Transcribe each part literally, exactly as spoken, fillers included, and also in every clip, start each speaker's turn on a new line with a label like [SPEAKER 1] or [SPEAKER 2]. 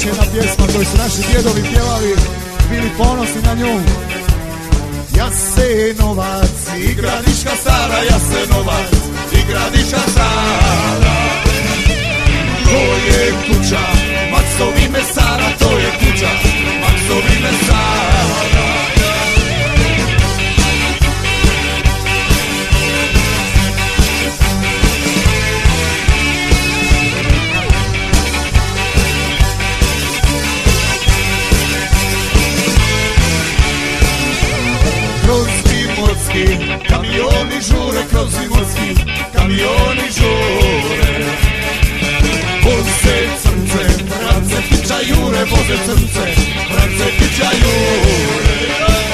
[SPEAKER 1] još jedna pjesma koju su naši djedovi pjevali, bili ponosni na nju. Jasenovac i Gradiška stara, Jasenovac i Gradiška stara. To je kuća Maksovi mesara, to je kuća Maksovi mesara. Kroz Imotski kamioni žure, kroz Imotski kamioni žure. Voze crnce, vrance pića jure, voze crnce, vrance pića jure.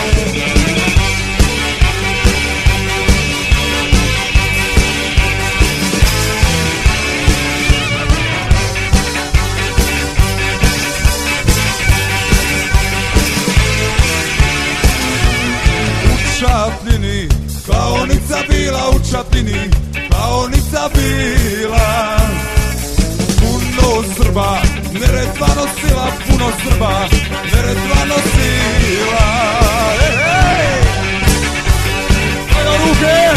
[SPEAKER 1] U Čapljini, klaonica bila, u Čapljini, klaonica bila. Puno Srba, Neretva nosila, puno Srba, Neretva nosila. Ej, ej! Ajde ruke!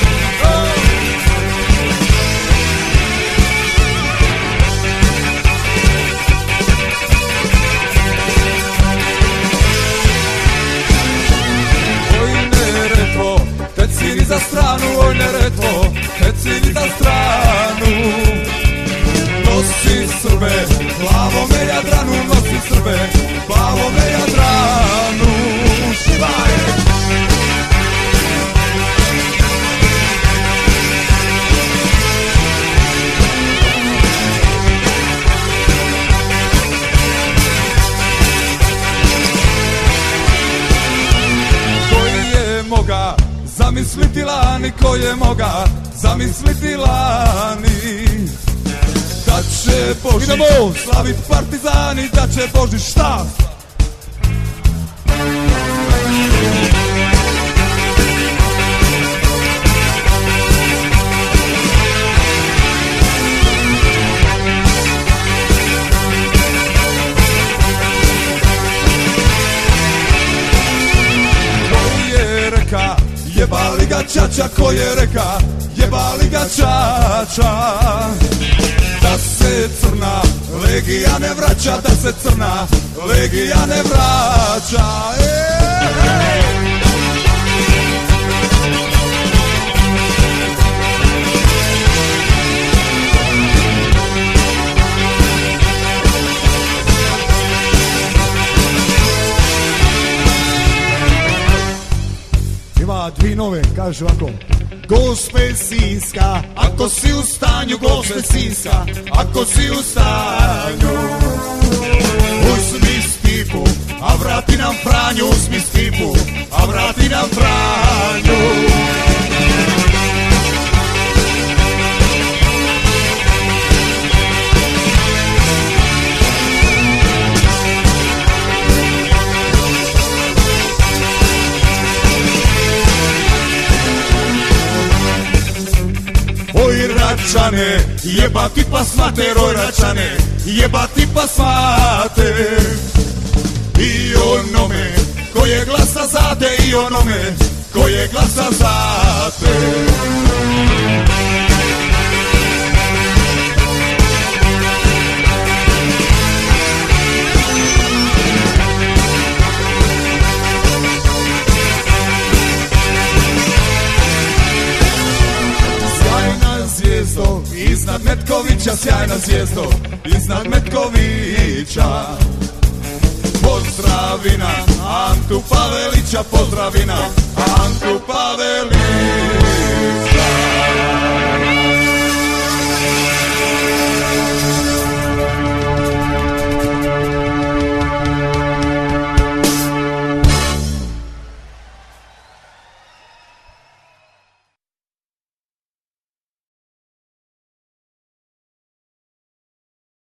[SPEAKER 1] Oj Neretvo, teci ni za stranu, oj Neretvo, teci ni za stranu. Nosi Srbe, plavome Jadranu, nosi Srbe, plavome Jadranu. Šivaj! Ko je moga zamisliti lani, ko je moga zamisliti lani. Da će Božić slavit partizani, da će Božić šta? Ko je reka, jebali ga čača, ko je reka, jebali ga čača. Da se crna legija ne vraća, da se crna legija ne vraća. Ej, ej. Ima dvi nove, kaže ovako. Gospe Sinjska, ako si u stanju, Gospe Sinjska, ako si u stanju, uzmi stipu, a vrati nam Franju, uzmi stipu, a vrati nam Franju. Oj Račane, jebati pas mater, oj Račane, jebati pas mater. I onome ko je glasa za te, i onome ko je glasa za te. Iznad Metkovića, sjajna zvijezdo, iznad Metkovića. Pozdravina Antu Pavelića, pozdravina Antu Pavelića.